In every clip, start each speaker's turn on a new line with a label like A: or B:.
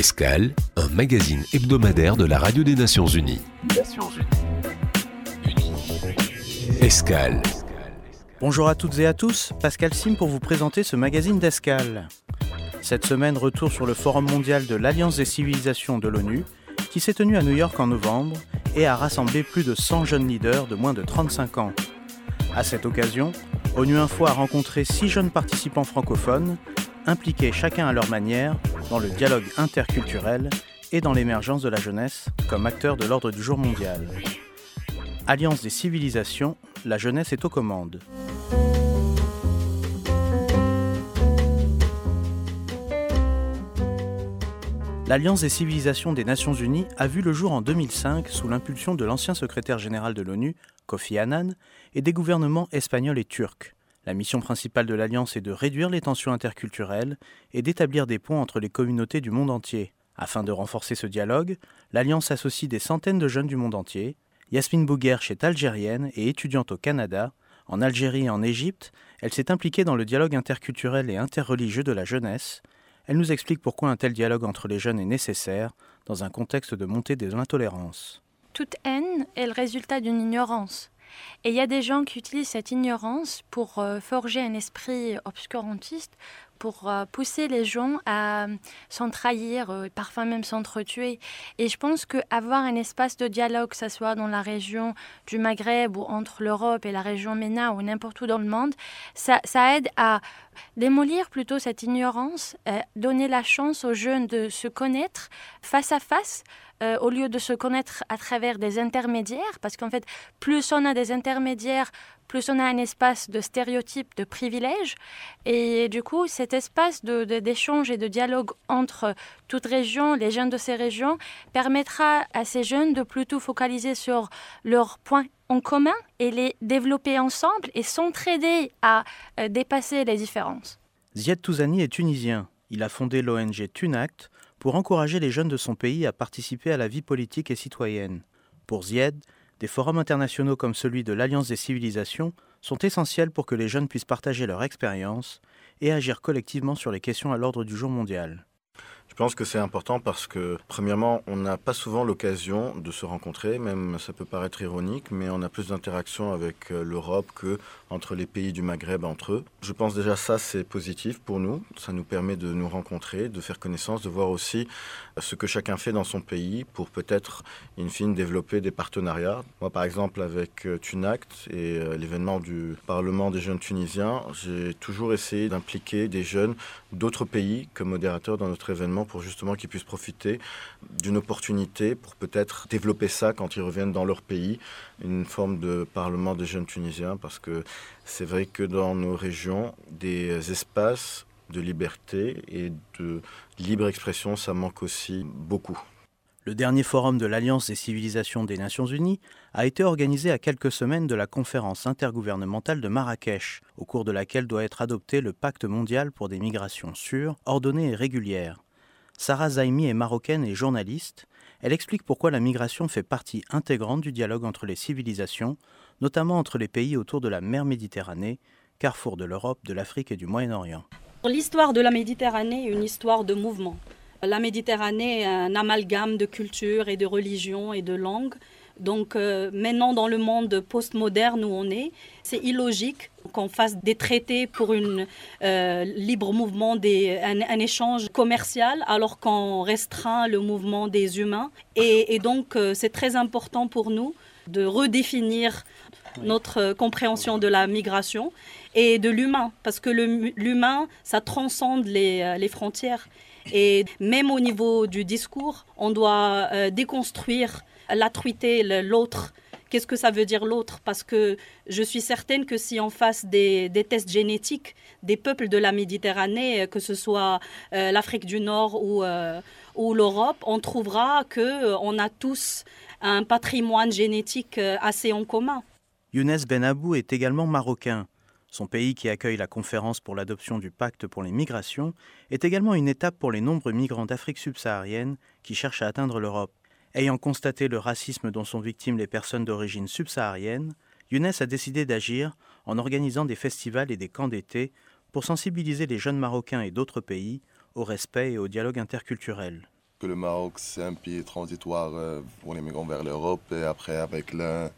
A: Escale, un magazine hebdomadaire de la Radio des Nations Unies. Escale.
B: Bonjour à toutes et à tous, Pascal Sim pour vous présenter ce magazine d'Escale. Cette semaine, retour sur le Forum mondial de l'Alliance des civilisations de l'ONU, qui s'est tenu à New York en novembre et a rassemblé plus de 100 jeunes leaders de moins de 35 ans. À cette occasion, ONU Info a rencontré 6 jeunes participants francophones, impliqués chacun à leur manière dans le dialogue interculturel et dans l'émergence de la jeunesse comme acteur de l'ordre du jour mondial. Alliance des civilisations, la jeunesse est aux commandes. L'Alliance des civilisations des Nations Unies a vu le jour en 2005 sous l'impulsion de l'ancien secrétaire général de l'ONU, Kofi Annan, et des gouvernements espagnols et turcs. La mission principale de l'Alliance est de réduire les tensions interculturelles et d'établir des ponts entre les communautés du monde entier. Afin de renforcer ce dialogue, l'Alliance associe des centaines de jeunes du monde entier. Yasmine Bouguerche est algérienne et étudiante au Canada. En Algérie et en Égypte, elle s'est impliquée dans le dialogue interculturel et interreligieux de la jeunesse. Elle nous explique pourquoi un tel dialogue entre les jeunes est nécessaire dans un contexte de montée de l'intolérance.
C: Toute haine est le résultat d'une ignorance. Et il y a des gens qui utilisent cette ignorance pour forger un esprit obscurantiste, pour pousser les gens à s'en trahir, parfois même s'entretuer. Et je pense qu'avoir un espace de dialogue, que ce soit dans la région du Maghreb ou entre l'Europe et la région MENA ou n'importe où dans le monde, ça aide à démolir plutôt cette ignorance, donner la chance aux jeunes de se connaître face à face, au lieu de se connaître à travers des intermédiaires, parce qu'en fait, plus on a des intermédiaires, plus on a un espace de stéréotypes, de privilèges. Et du coup, cet espace d'échange et de dialogue entre toutes régions, les jeunes de ces régions, permettra à ces jeunes de plutôt focaliser sur leurs points en commun et les développer ensemble et s'entraider à dépasser les différences.
B: Ziad Touzani est tunisien. Il a fondé l'ONG Tunact pour encourager les jeunes de son pays à participer à la vie politique et citoyenne. Pour Ziad, des forums internationaux comme celui de l'Alliance des civilisations sont essentiels pour que les jeunes puissent partager leur expérience et agir collectivement sur les questions à l'ordre du jour mondial.
D: Je pense que c'est important parce que, premièrement, on n'a pas souvent l'occasion de se rencontrer, même ça peut paraître ironique, mais on a plus d'interactions avec l'Europe qu'entre les pays du Maghreb entre eux. Je pense déjà ça, c'est positif pour nous. Ça nous permet de nous rencontrer, de faire connaissance, de voir aussi ce que chacun fait dans son pays pour peut-être, in fine, développer des partenariats. Moi, par exemple, avec Tunact et l'événement du Parlement des jeunes tunisiens, j'ai toujours essayé d'impliquer des jeunes d'autres pays comme modérateurs dans notre événement pour justement qu'ils puissent profiter d'une opportunité pour peut-être développer ça quand ils reviennent dans leur pays, une forme de parlement des jeunes tunisiens, parce que c'est vrai que dans nos régions, des espaces de liberté et de libre expression, ça manque aussi beaucoup.
B: Le dernier forum de l'Alliance des civilisations des Nations Unies a été organisé à quelques semaines de la conférence intergouvernementale de Marrakech, au cours de laquelle doit être adopté le pacte mondial pour des migrations sûres, ordonnées et régulières. Sarah Zaimi est marocaine et journaliste. Elle explique pourquoi la migration fait partie intégrante du dialogue entre les civilisations, notamment entre les pays autour de la mer Méditerranée, carrefour de l'Europe, de l'Afrique et du Moyen-Orient.
E: L'histoire de la Méditerranée est une histoire de mouvement. La Méditerranée est un amalgame de cultures et de religions et de langues. Donc maintenant, dans le monde postmoderne où on est, c'est illogique qu'on fasse des traités pour un libre mouvement, un échange commercial, alors qu'on restreint le mouvement des humains. Et donc, c'est très important pour nous de redéfinir notre compréhension de la migration et de l'humain, parce que l'humain, ça transcende les frontières. Et même au niveau du discours, on doit déconstruire la truité, l'autre. Qu'est-ce que ça veut dire l'autre? Parce que je suis certaine que si on fasse des tests génétiques des peuples de la Méditerranée, que ce soit l'Afrique du Nord ou l'Europe, on trouvera qu'on a tous un patrimoine génétique assez en commun.
B: Younes Benabou est également marocain. Son pays, qui accueille la conférence pour l'adoption du pacte pour les migrations, est également une étape pour les nombreux migrants d'Afrique subsaharienne qui cherchent à atteindre l'Europe. Ayant constaté le racisme dont sont victimes les personnes d'origine subsaharienne, Younes a décidé d'agir en organisant des festivals et des camps d'été pour sensibiliser les jeunes Marocains et d'autres pays au respect et au dialogue interculturel.
F: que le Maroc, c'est un pays transitoire pour les migrants vers l'Europe. Et après, avec la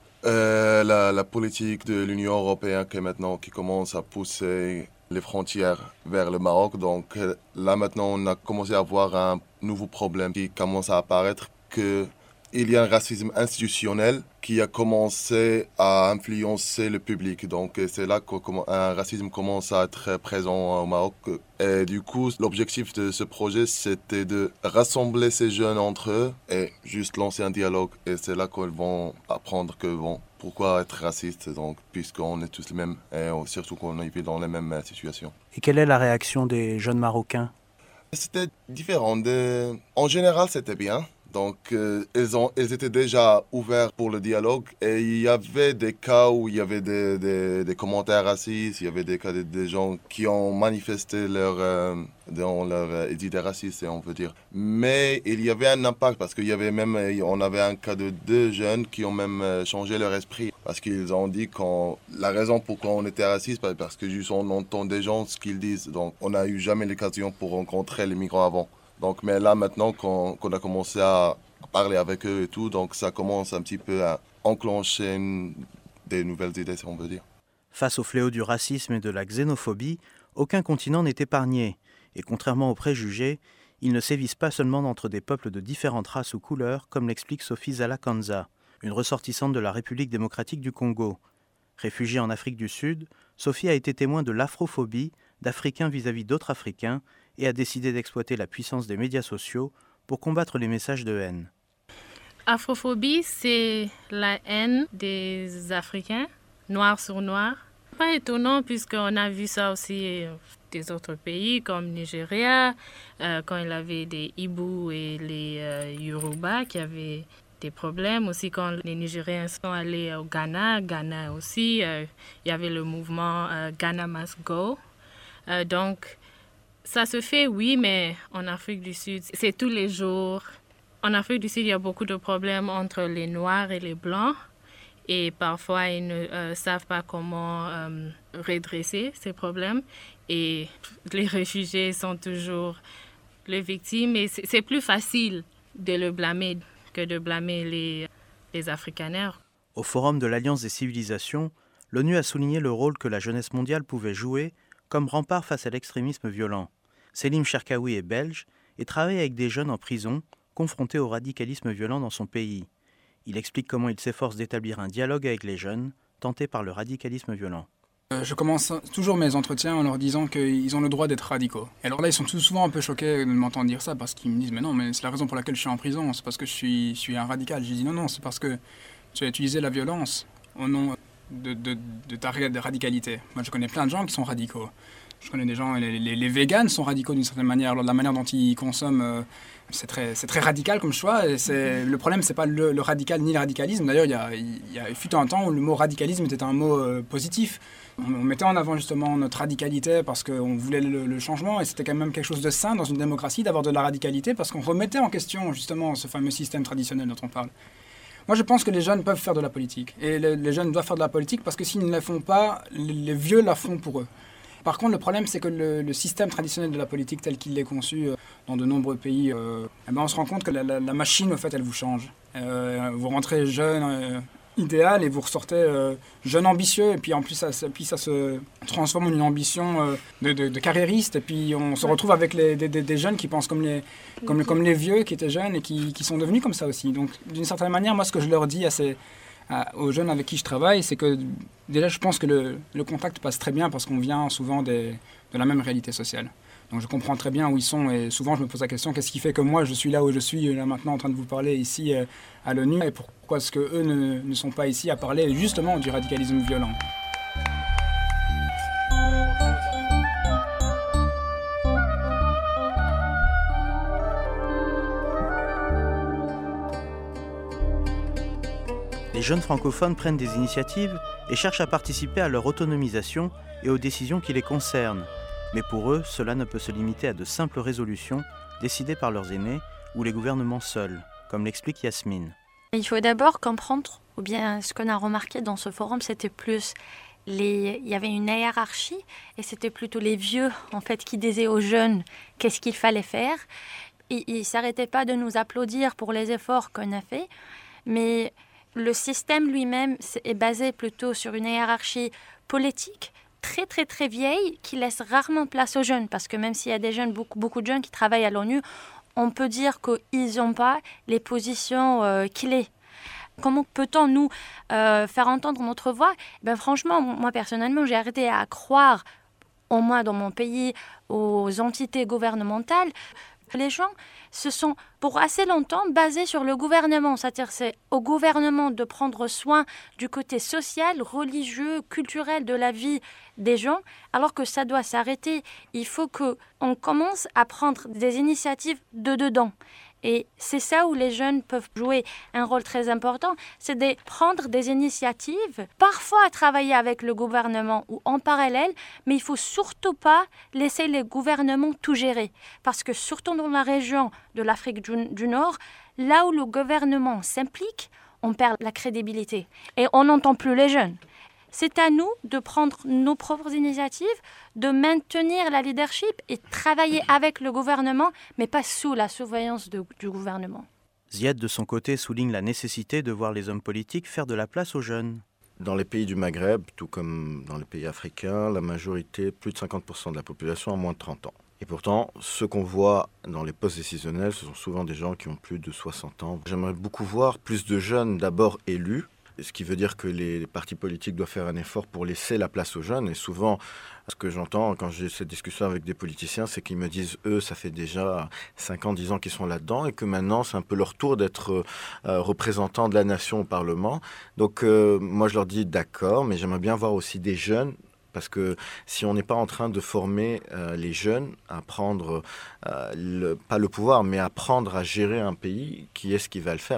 F: politique de l'Union européenne qui commence à pousser les frontières vers le Maroc. Donc là, maintenant, on a commencé à voir un nouveau problème qui commence à apparaître, qu'il y a un racisme institutionnel qui a commencé à influencer le public. Donc c'est là qu'un racisme commence à être présent au Maroc. Et du coup, l'objectif de ce projet, c'était de rassembler ces jeunes entre eux et juste lancer un dialogue. Et c'est là qu'ils vont apprendre pourquoi être raciste, donc, puisqu'on est tous les mêmes et surtout qu'on vit dans les mêmes situations.
B: Et quelle est la réaction des jeunes Marocains ?
F: C'était différent. En général, c'était bien. Donc, ils étaient déjà ouverts pour le dialogue et il y avait des cas où il y avait des commentaires racistes, il y avait des cas des gens qui ont manifesté leur idée raciste, on peut dire. Mais il y avait un impact parce on avait un cas de 2 jeunes qui ont même changé leur esprit parce qu'ils ont dit la raison pourquoi on était raciste, parce que juste on entend des gens ce qu'ils disent. Donc, on n'a eu jamais l'occasion pour rencontrer les migrants avant. Donc, mais là, maintenant qu'on a commencé à parler avec eux et tout, donc ça commence un petit peu à enclencher des nouvelles idées, si on veut dire.
B: Face au fléau du racisme et de la xénophobie, aucun continent n'est épargné. Et contrairement aux préjugés, ils ne sévissent pas seulement entre des peuples de différentes races ou couleurs, comme l'explique Sophie Zala-Kanza, une ressortissante de la République démocratique du Congo. Réfugiée en Afrique du Sud, Sophie a été témoin de l'afrophobie d'Africains vis-à-vis d'autres Africains et a décidé d'exploiter la puissance des médias sociaux pour combattre les messages de haine.
G: Afrophobie, c'est la haine des Africains, noir sur noir. Pas étonnant puisqu'on a vu ça aussi des autres pays comme Nigeria, quand il y avait des Ibo et les Yoruba qui avaient des problèmes. Aussi quand les Nigériens sont allés au Ghana aussi, il y avait le mouvement Ghana Must Go. Donc, ça se fait, oui, mais en Afrique du Sud, c'est tous les jours. En Afrique du Sud, il y a beaucoup de problèmes entre les Noirs et les Blancs. Et parfois, ils ne savent pas comment redresser ces problèmes. Et les réfugiés sont toujours les victimes. Et c'est plus facile de le blâmer que de blâmer les Afrikaners.
B: Au Forum de l'Alliance des civilisations, l'ONU a souligné le rôle que la jeunesse mondiale pouvait jouer comme rempart face à l'extrémisme violent. Selim Cherkaoui est belge et travaille avec des jeunes en prison confrontés au radicalisme violent dans son pays. Il explique comment il s'efforce d'établir un dialogue avec les jeunes tentés par le radicalisme violent.
H: Je commence toujours mes entretiens en leur disant qu'ils ont le droit d'être radicaux. Et alors là, ils sont tout souvent un peu choqués de m'entendre dire ça parce qu'ils me disent « Mais non, mais c'est la raison pour laquelle je suis en prison, c'est parce que je suis un radical. » Je dis « Non, c'est parce que tu as utilisé la violence au nom de ta radicalité. » Moi, je connais plein de gens qui sont radicaux. Je connais des gens, les véganes sont radicaux d'une certaine manière. Alors, la manière dont ils consomment, c'est très radical comme choix. Et le problème, c'est pas le radical ni le radicalisme. D'ailleurs, il fut un temps où le mot radicalisme était un mot positif. On mettait en avant justement notre radicalité parce qu'on voulait le changement. Et c'était quand même quelque chose de sain dans une démocratie d'avoir de la radicalité parce qu'on remettait en question justement ce fameux système traditionnel dont on parle. Moi, je pense que les jeunes peuvent faire de la politique. Et les jeunes doivent faire de la politique parce que s'ils ne la font pas, les vieux la font pour eux. Par contre, le problème, c'est que le système traditionnel de la politique tel qu'il est conçu dans de nombreux pays, on se rend compte que la machine, au fait, elle vous change. Vous rentrez jeune idéal et vous ressortez jeune ambitieux, et puis en plus, ça se transforme en une ambition de carriériste, et puis on se retrouve avec des jeunes qui pensent comme les vieux qui étaient jeunes et qui sont devenus comme ça aussi. Donc, d'une certaine manière, moi, ce que je leur dis aux jeunes avec qui je travaille, c'est que déjà je pense que le contact passe très bien parce qu'on vient souvent de la même réalité sociale. Donc je comprends très bien où ils sont et souvent je me pose la question, qu'est-ce qui fait que moi je suis là où je suis là maintenant en train de vous parler ici à l'ONU et pourquoi est-ce qu'eux ne sont pas ici à parler justement du radicalisme violent.
B: Les jeunes francophones prennent des initiatives et cherchent à participer à leur autonomisation et aux décisions qui les concernent. Mais pour eux, cela ne peut se limiter à de simples résolutions décidées par leurs aînés ou les gouvernements seuls, comme l'explique Yasmine.
C: Il faut d'abord comprendre, ou bien ce qu'on a remarqué dans ce forum, c'était plus il y avait une hiérarchie et c'était plutôt les vieux en fait qui disaient aux jeunes qu'est-ce qu'il fallait faire. ils ne s'arrêtaient pas de nous applaudir pour les efforts qu'on a faits, mais le système lui-même est basé plutôt sur une hiérarchie politique très très très vieille qui laisse rarement place aux jeunes, parce que même s'il y a des jeunes, beaucoup de jeunes qui travaillent à l'ONU, on peut dire qu'ils n'ont pas les positions clés. Comment peut-on nous faire entendre notre voix ? Franchement, moi personnellement, j'ai arrêté à croire, au moins dans mon pays, aux entités gouvernementales. Les gens se sont pour assez longtemps basés sur le gouvernement, c'est-à-dire c'est au gouvernement de prendre soin du côté social, religieux, culturel de la vie des gens, alors que ça doit s'arrêter. Il faut qu'on commence à prendre des initiatives de dedans. Et c'est ça où les jeunes peuvent jouer un rôle très important, c'est de prendre des initiatives, parfois travailler avec le gouvernement ou en parallèle, mais il ne faut surtout pas laisser les gouvernements tout gérer. Parce que surtout dans la région de l'Afrique du Nord, là où le gouvernement s'implique, on perd la crédibilité et on n'entend plus les jeunes. C'est à nous de prendre nos propres initiatives, de maintenir la leadership et travailler avec le gouvernement, mais pas sous la surveillance du gouvernement.
B: Ziad, de son côté, souligne la nécessité de voir les hommes politiques faire de la place aux jeunes.
D: Dans les pays du Maghreb, tout comme dans les pays africains, la majorité, plus de 50% de la population a moins de 30 ans. Et pourtant, ceux qu'on voit dans les postes décisionnels, ce sont souvent des gens qui ont plus de 60 ans. J'aimerais beaucoup voir plus de jeunes d'abord élus, ce qui veut dire que les partis politiques doivent faire un effort pour laisser la place aux jeunes. Et souvent, ce que j'entends quand j'ai cette discussion avec des politiciens, c'est qu'ils me disent, eux, ça fait déjà 5 ans, 10 ans qu'ils sont là-dedans et que maintenant, c'est un peu leur tour d'être représentants de la nation au Parlement. Donc, moi, je leur dis d'accord, mais j'aimerais bien voir aussi des jeunes. Parce que si on n'est pas en train de former les jeunes à prendre, pas le pouvoir, mais à apprendre à gérer un pays, qui est-ce qui va le faire ?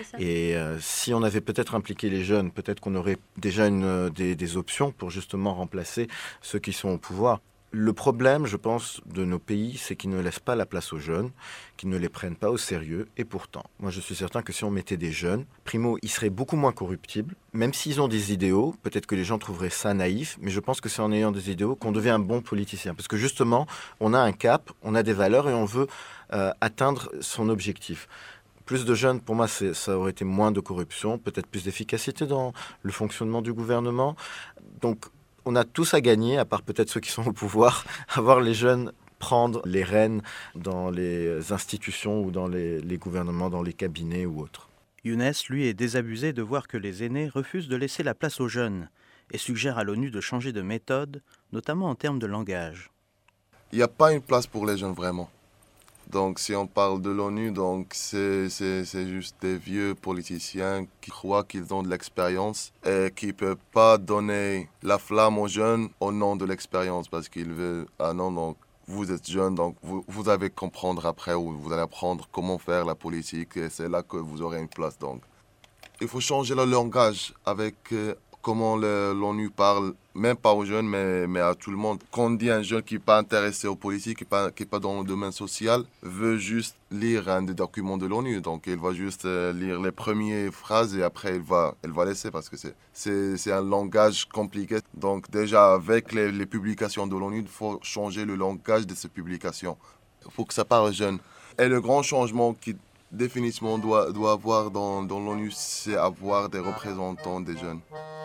D: Et si on avait peut-être impliqué les jeunes, peut-être qu'on aurait déjà des options pour justement remplacer ceux qui sont au pouvoir. Le problème, je pense, de nos pays, c'est qu'ils ne laissent pas la place aux jeunes, qu'ils ne les prennent pas au sérieux. Et pourtant, moi je suis certain que si on mettait des jeunes, primo, ils seraient beaucoup moins corruptibles. Même s'ils ont des idéaux, peut-être que les gens trouveraient ça naïf, mais je pense que c'est en ayant des idéaux qu'on devient un bon politicien. Parce que justement, on a un cap, on a des valeurs et on veut atteindre son objectif. Plus de jeunes, pour moi, ça aurait été moins de corruption, peut-être plus d'efficacité dans le fonctionnement du gouvernement. Donc, on a tous à gagner, à part peut-être ceux qui sont au pouvoir, à voir les jeunes prendre les rênes dans les institutions ou dans les gouvernements, dans les cabinets ou autres.
B: Younes, lui, est désabusé de voir que les aînés refusent de laisser la place aux jeunes et suggère à l'ONU de changer de méthode, notamment en termes de langage.
F: Il n'y a pas une place pour les jeunes vraiment. Donc si on parle de l'ONU, donc c'est juste des vieux politiciens qui croient qu'ils ont de l'expérience et qui ne peuvent pas donner la flamme aux jeunes au nom de l'expérience parce qu'ils veulent, ah non, donc vous êtes jeune, donc vous allez comprendre après ou vous allez apprendre comment faire la politique et c'est là que vous aurez une place. Donc il faut changer le langage avec comment l'ONU parle, même pas aux jeunes, mais à tout le monde. Quand on dit un jeune qui n'est pas intéressé aux politiques, qui n'est pas dans le domaine social, veut juste lire un des documents de l'ONU. Donc, il va juste lire les premières phrases et après, il va laisser parce que c'est un langage compliqué. Donc, déjà, avec les publications de l'ONU, il faut changer le langage de ces publications. Il faut que ça parle aux jeunes. Et le grand changement qui définitivement doit avoir dans l'ONU, c'est avoir des représentants des jeunes.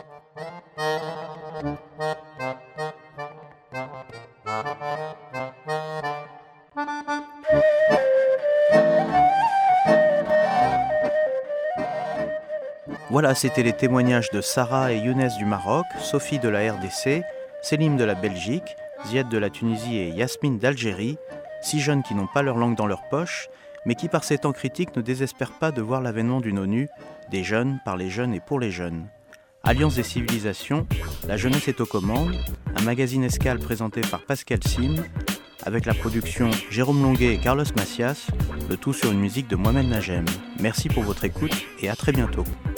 B: Voilà, c'était les témoignages de Sarah et Younes du Maroc, Sophie de la RDC, Selim de la Belgique, Ziad de la Tunisie et Yasmine d'Algérie, 6 jeunes qui n'ont pas leur langue dans leur poche, mais qui par ces temps critiques ne désespèrent pas de voir l'avènement d'une ONU, des jeunes, par les jeunes et pour les jeunes. Alliance des civilisations, la jeunesse est aux commandes, un magazine escale présenté par Pascal Sim, avec la production Jérôme Longuet et Carlos Macias, le tout sur une musique de Mohamed Najem. Merci pour votre écoute et à très bientôt.